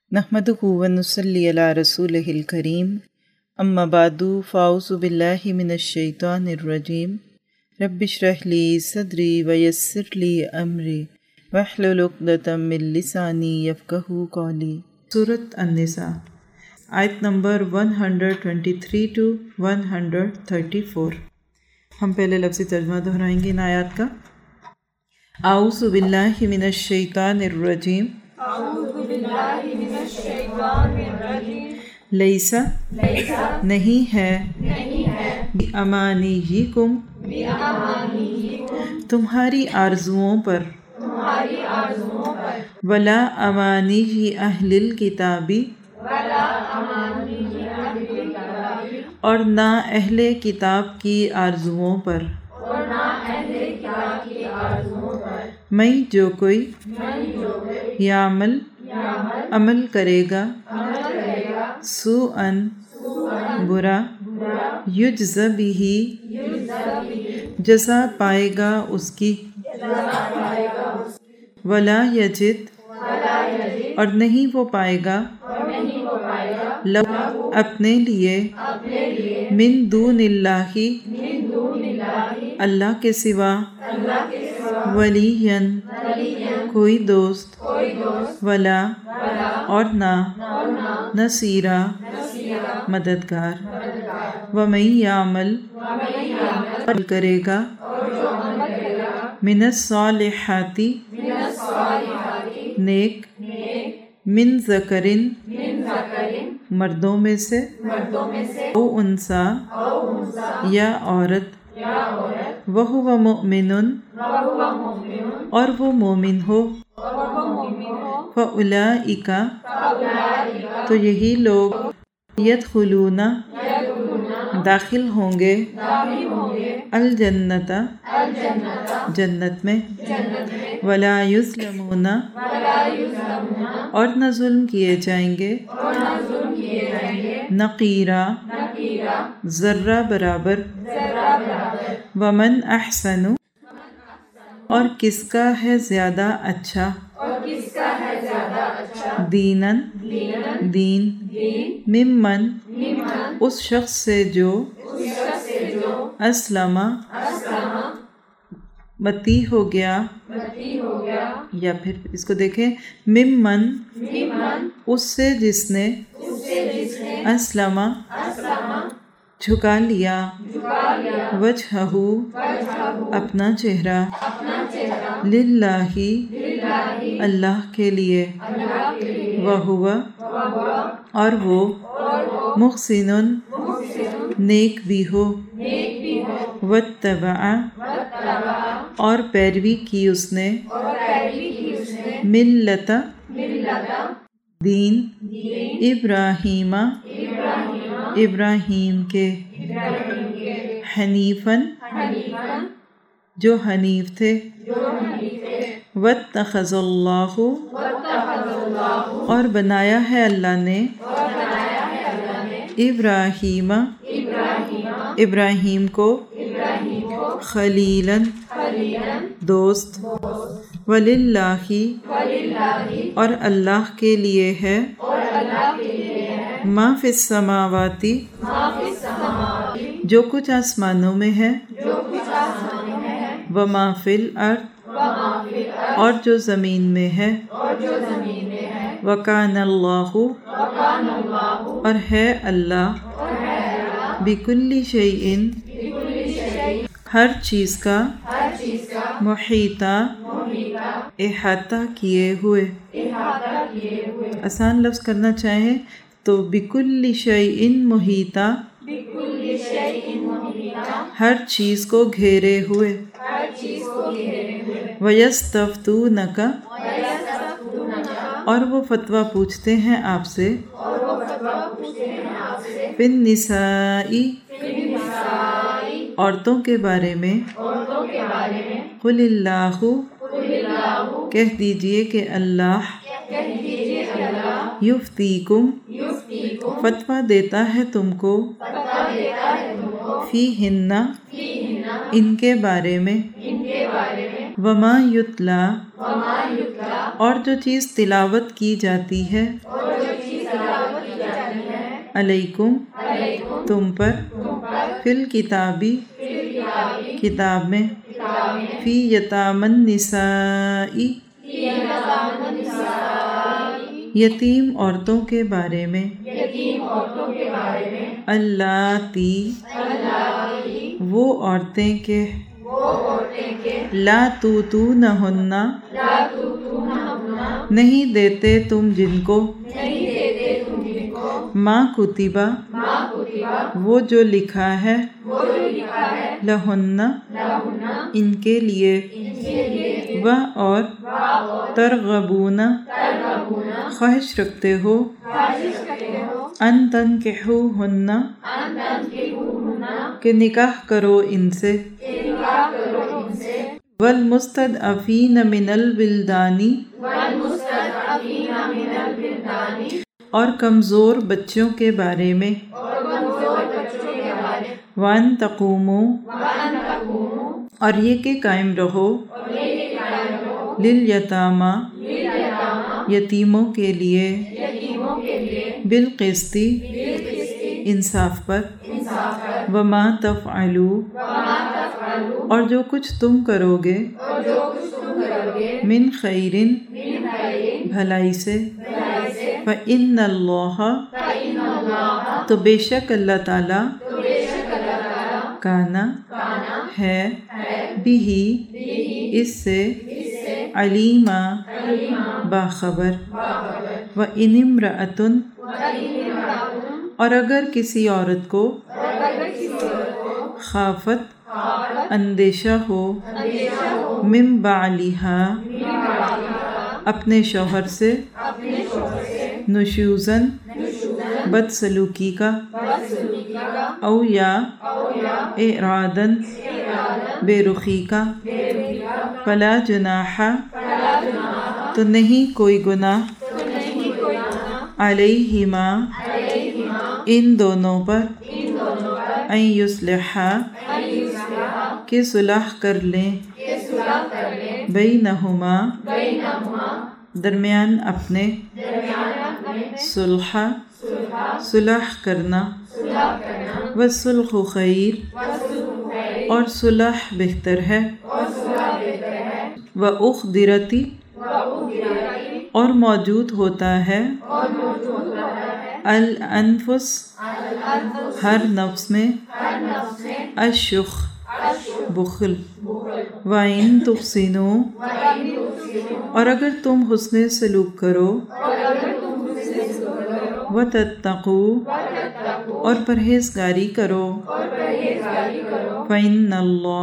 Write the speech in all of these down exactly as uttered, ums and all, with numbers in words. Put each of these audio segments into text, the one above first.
نحمدہ و نصلی علی رسولہ الکریم اما بعد فاعوذ باللہ من الشیطان الرجیم رب اشرح لی صدری ویسر لی امری واحلل عقدۃ من لسانی یفقہوا قولی۔ سورۃ النساء آیت نمبر ایک سو تیئیس ٹو ایک سو چونتیس۔ ہم پہلے لفظی ترجمہ دہرائیں گے ان آیات کا۔ اعوذ باللہ من الشیطان الرجیم لیسا نہیں ہے بِأَمَانِيِّكُمْ تمہاری آرزوؤں پر ولا امانیّ اہل الکتاب اور نہ اہل کتاب کی آرزوؤں پر، میں جو کوئی یعمل عمل کرے گا سوءً برا یجز بہ جزا پائے گا اس کی، ولا یجد اور نہیں وہ پائے گا لہ اپنے لیے من دون اللہ اللہ کے سوا ولیًا کوئی دوست ولا اور نہ نصیرا مددگار، ومن یعمل عمل کرے گا من الصالحات نیک من ذکرن مردوں میں سے او انثی یا عورت وہو مؤمن اور وہ مومن ہو، فاولئک تو یہی لوگ یدخلون داخل ہوں گے الجنت جنت میں، ولا یظلمون اور نہ ظلم کیے جائیں گے نقیرا ذرہ برابر، ومن احسن اور کس کا ہے زیادہ اچھا دیناً دین ممن اس شخص سے جو اسلم متی ہو گیا، یا پھر اس کو دیکھیں ممن اس سے جس نے اسلم جھکا لیا وجہہ اپنا چہرہ للہ اللہ کے لیے، وہو اور وہ محسن نیک بھی ہو، واتبع اور پیروی کی اس نے ملت دین ابراہیم ابراہیم کے حنیفاً جو حنیف تھے، واتخذ اللہ اور بنایا ہے اللہ نے ابراہیم ابراہیم کو خلیلاً دوست، وللہ اور اللہ کے لیے ہے ما فی السماوات جو کچھ آسمانوں میں ہے، وما فی الارض اور جو زمین میں ہے، وکان اللہ اور ہے اللہ بکل شیء ہر چیز کا محیطہ احاطہ کیے ہوئے۔ آسان لفظ کرنا چاہیں تو بکل شیء محیطہ ہر چیز کو گھیرے ہوئے، وَيَسْتَفْتُونَكَ اور وہ فتویٰ پوچھتے ہیں آپ سے فِي النِّسَاءِ عورتوں کے بارے میں، قُلِ اللَّهُ کہہ دیجئے کہ اللہ یفتیکم فتویٰ دیتا ہے تم کو فیہن ان کے بارے میں، وما یتلا اور جو چیز تلاوت کی جاتی ہے علیکم تم پر، فی الکتابی کتاب میں، فی یتامی النساء یتیم عورتوں کے بارے میں، اللاتی وہ عورتیں کہ لا توتونہن نہیں دیتے تم جن کو، ما کتبہ وہ جو لکھا ہے، لہن ان کے لیے، و اور ترغبون خواہش رکھتے ہو، ان تنکحوہن کہ نکاح کرو ان سے، والمستضعفین من الولدان اور کمزور بچوں کے بارے میں، وان تقوموا اور یہ کہ قائم رہو، لیلیتامی یتیموں کے لیے، بالقسط انصاف پر، وما تفعلوا اور جو کچھ تم کرو گے، من خیر بھلائی سے، فإن اللہ تو بے شک اللہ تعالی، کانا ہے، بھی اس سے، علیما باخبر، وإن امرأۃ اور اگر کسی عورت کو، خافت اندیشہ ہو، من بعلہا اپنے شوہر سے، نشوزن بدسلوکی کا، او یا اعراضن بے رخی کا، فلا جناح تو نہیں کوئی گناہ، علیہما ان دونوں پر، ان یصلحا کہ صلح کر لیں، بینہما درمیان اپنے، صلح صلح کرنا، والصلح خیر اور صلح بہتر ہے، وأحضرت اور موجود ہوتا ہے، الانفس ہر نفس میں، الشح بخل، وَإِن تحسنوا اور اگر تم حسن سلوک کرو، وَتَتَّقُوا اور پرہیزگاری کرو، فَإِنَّ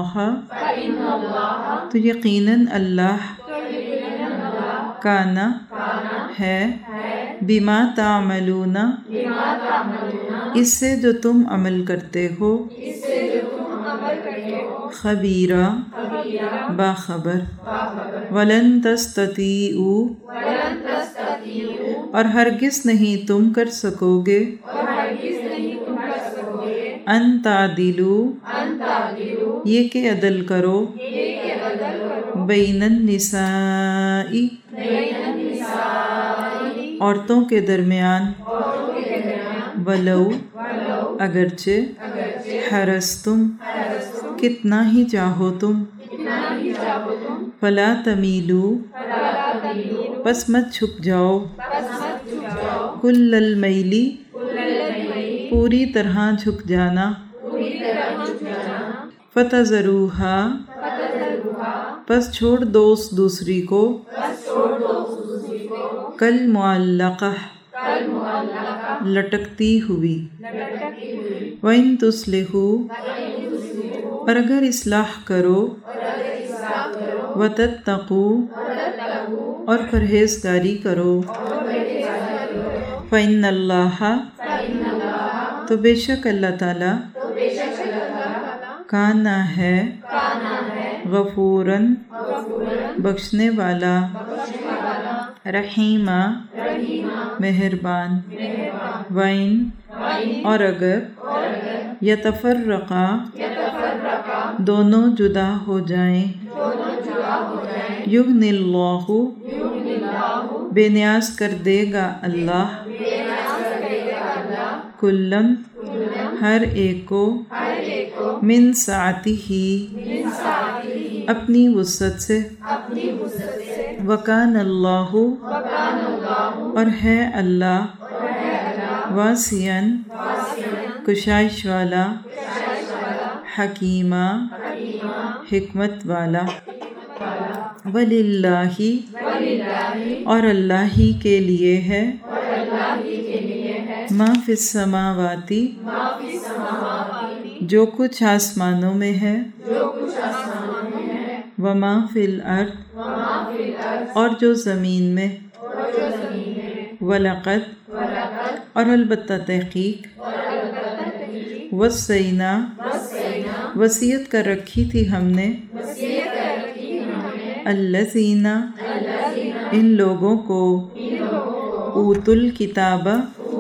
اللَّهَ تو یقیناً اللہ، کانا ہے، بما تعملون اس سے جو تم عمل کرتے ہو، خبیرہ باخبر، ولن تستطیعوا اور ہرگز نہیں تم کر سکو گے، ان تعدلوا یہ کہ عدل کرو، بین النساء عورتوں کے درمیان، ولو اگرچہ حرستم کتنا ہی چاہو تم، فلا تمیلوا پس مت چھپ جاؤ، کل المیلی پوری طرح جھک جانا، فتذروہا پس چھوڑ دو اس دوسری کو، کالمعلقہ لٹکتی ہوئی، وَإِن تُصْلِحُوا اور اگر اصلاح کرو، وَتَتَّقُوا اور پرہیزگاری کرو، فَإِنَّ اللَّهَ تو بے شک اللہ تعالی، کانا ہے، غفوراً بخشنے والا، رحیمہ مہربان، وَإِن اور اگر یتفرقا دونوں جدا ہو جائیں، یغنی اللہ بے نیاز کر دے گا اللہ، کلن ہر ایک کو من سعتہ اپنی وسعت سے وکان اللہ اور ہے اللہ واسعاً کشائش والا حکیمہ حکمت والا وللہ اور اللہ ہی کے لیے ہے ما فی السماواتی جو کچھ آسمانوں میں ہے وما فی الارض اور جو زمین میں وَلَقَدْ اور البتہ تحقیق وصینا وصیت کر رکھی تھی ہم نے الذین ان لوگوں کو اوتوا الکتاب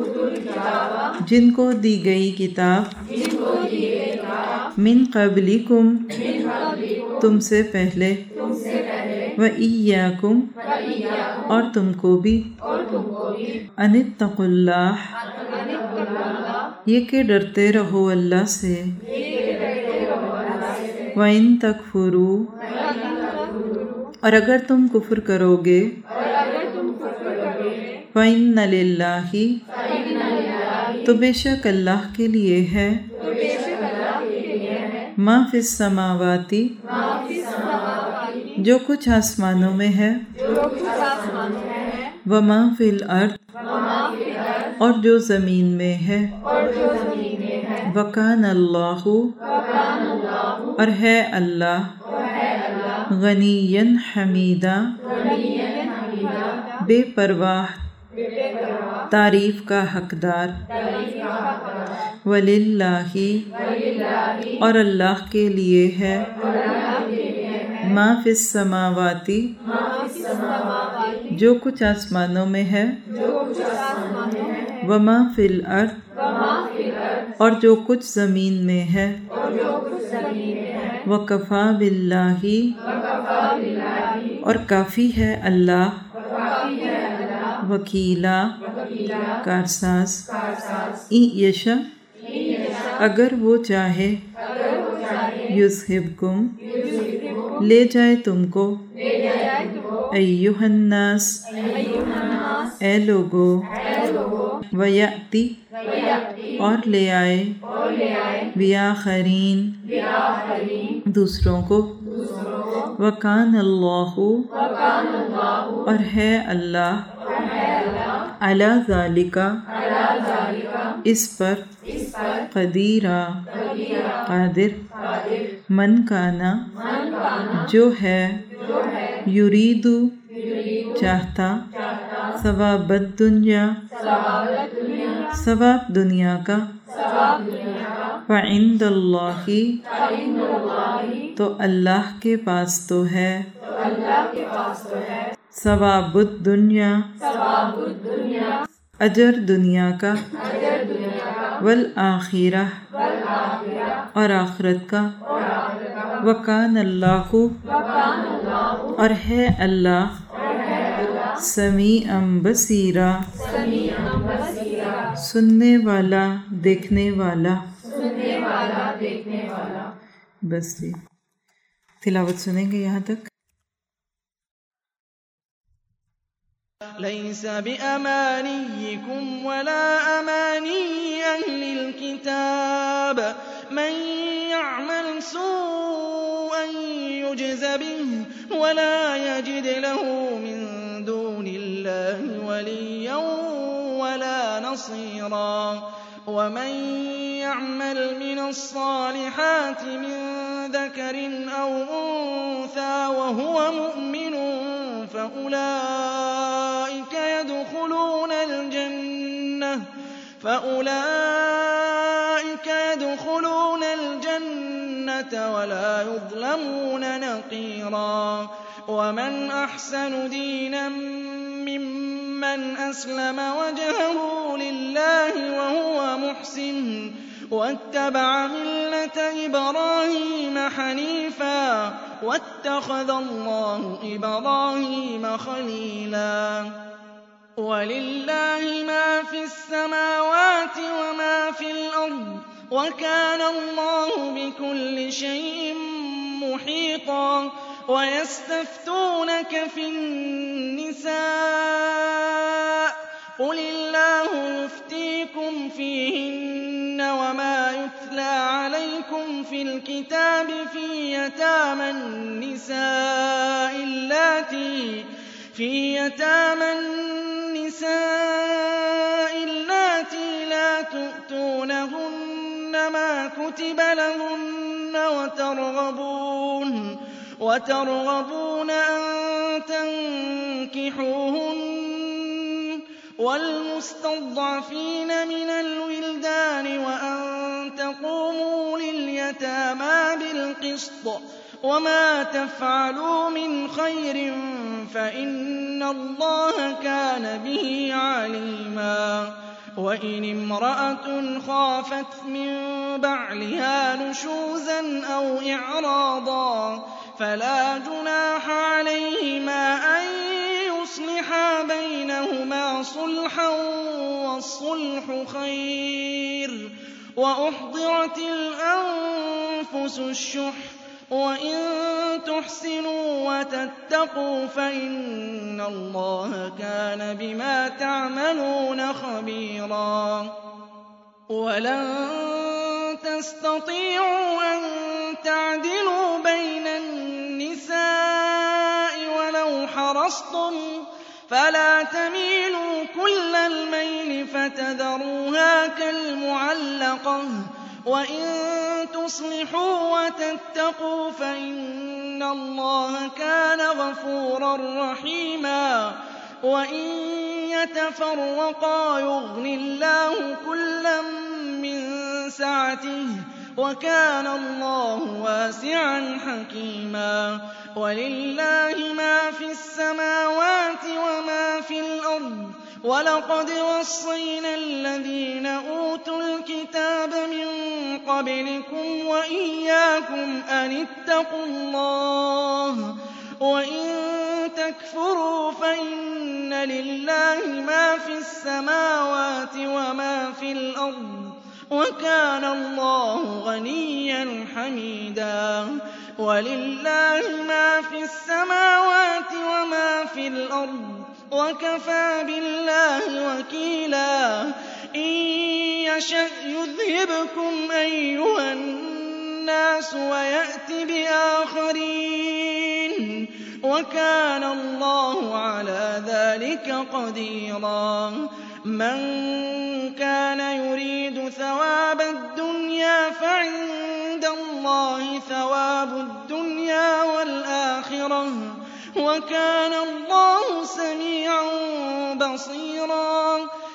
جن کو دی گئی کتاب من قبلکم تم سے پہلے وَإِيَّاكُمْ اور تم کو بھی ان اتقوا اللہ یہ کہ ڈرتے رہو اللہ سے وَإِن تَكْفُرُوا اور اگر تم کفر کرو گے فَإِنَّ لِلَّهِ تو بے شک اللہ کے لیے ہے ما فی السماوات جو کچھ آسمانوں میں ہے وما فی الارض اور جو زمین میں ہے وکان اللہ اور ہے اللہ غنی حمیدہ بے پرواہ تعریف کا حقدار وللہ اور اللہ کے لیے ہے ما فی السماوات جو کچھ آسمانوں میں ہے وما فی الارض اور جو کچھ زمین میں ہے وکفا باللہ اور کافی ہے اللہ وکیلا کارساز ای یشا اگر وہ چاہے یذہبکم لے جائے تم کو ایھا الناس اے لوگو ویأتی اور لے آئے بآخرین دوسروں کو وکان اللہ اور ہے اللہ علی ذالک اس پر قدیرہ قادر من کانا جو ہے یرید چاہتا ثواب الدنیا ثواب دنیا کا فعند اللہ تو اللہ کے پاس تو ہے ثواب الدنیا اجر دنیا کا والآخرہ اور آخرت کا وکان اللہ اور ہے اللہ سمیعا بصیرا سننے والا دیکھنے والا بس جی تلاوت سنیں گے یہاں تک ليس بأمانيكم ولا أماني أهل الكتاب من يعمل سوءا يجز به ولا يجد له من دون الله وليا ولا نصيرا ومن يعمل من الصالحات من ذكر أو أنثى وهو مؤمن فأولئك يدخلون الجنة فأولئك يدخلون الجنة ولا يظلمون نقيرا ومن أحسن دينا ممن أسلم وجهه لله وهو محسن واتبع ملة إبراهيم حنيفا واتخذ الله إبراهيم خليلا ولله ما في السماوات السَّمَاوَاتِ وَمَا فِي الْأَرْضِ ۚ وَكَانَ اللَّهُ بِكُلِّ شَيْءٍ مُّحِيطًا. وَيَسْتَفْتُونَكَ فِي النِّسَاءِ ۖ قُلِ اللَّهُ يُفْتِيكُمْ فِيهِنَّ وَمَا يُتْلَىٰ عَلَيْكُمْ فِي الْكِتَابِ فِي يَتَامَى النِّسَاءِ اللَّاتِي لَا تُؤْتُونَهُنَّ مَا كُتِبَ لَهُنَّ وَتَرْغَبُونَ أَن تَنكِحُوهُنَّ وَالْمُسْتَضْعَفِينَ مِنَ الْوِلْدَانِ وَأَن تَقُومُوا لِلْيَتَامَىٰ بِالْقِسْطِ ۚ وَمَا تَفْعَلُوا مِنْ خَيْرٍ فَإِنَّ اللَّهَ كَانَ بِهِ عَلِيمًا. وَإِنِ امْرَأَةٌ خَافَتْ مِن بَعْلِهَا نُشُوزًا أَوْ إِعْرَاضًا فَلَا جُنَاحَ عَلَيْهِمَا أَن يُصْلِحَا بَيْنَهُمَا صُلْحًا ۚ وَالصُّلْحُ خَيْرٌ. وَأُحْضِرَتِ الْأَنفُسُ الشُّحَّ ۚ وَإِن تُحْسِنُوا وَتَتَّقُوا فَإِنَّ اللَّهَ كَانَ بِمَا تَعْمَلُونَ خَبِيرًا. وَلَن تَسْتَطِيعُوا أَن تَعْدِلُوا بَيْنَ النِّسَاءِ وَلَوْ حَرَصْتُمْ ۖ فَلَا تَمِيلُوا كُلَّ الْمَيْلِ فَتَذَرُوهَا كَالْمُعَلَّقَةِ ۚ وَإِن تُصْلِحُوا وَتَتَّقُوا فَإِنَّ اللَّهَ كَانَ غَفُورًا رَّحِيمًا. وَإِن يَتَفَرَّقَا يُغْنِ اللَّهُ كُلًّا مِّن سَعَتِهِ ۚ وَكَانَ اللَّهُ وَاسِعًا حَكِيمًا. وَلِلَّهِ مَا فِي السَّمَاوَاتِ وَمَا فِي الْأَرْضِ ۗ وَلَقَدْ وَصَّيْنَا الَّذِينَ أُوتُوا الْكِتَابَ مِن قَبْلِكُمْ وَإِيَّاكُمْ أَنِ اتَّقُوا اللَّهَ ۚ وَإِن تَكْفُرُوا فَإِنَّ لِلَّهِ مَا فِي السَّمَاوَاتِ وَمَا فِي الْأَرْضِ ۚ وَكَانَ اللَّهُ غَنِيًّا حَمِيدًا. وَلِلَّهِ مَا فِي السَّمَاوَاتِ وَمَا فِي الْأَرْضِ ۚ وَكَفَىٰ بِاللَّهِ وَكِيلًا. إِن يَشَأْ يُذْهِبْكُمْ أَيُّهَا النَّاسُ وَيَأْتِ بِآخَرِينَ ۚ وَكَانَ اللَّهُ عَلَىٰ ذَٰلِكَ قَدِيرًا. مَّن كَانَ يُرِيدُ ثَوَابَ الدُّنْيَا فَعِندَ اللَّهِ ثَوَابُ الدُّنْيَا وَالْآخِرَةِ ۚ وَكَانَ اللَّهُ سَمِيعًا بَصِيرًا.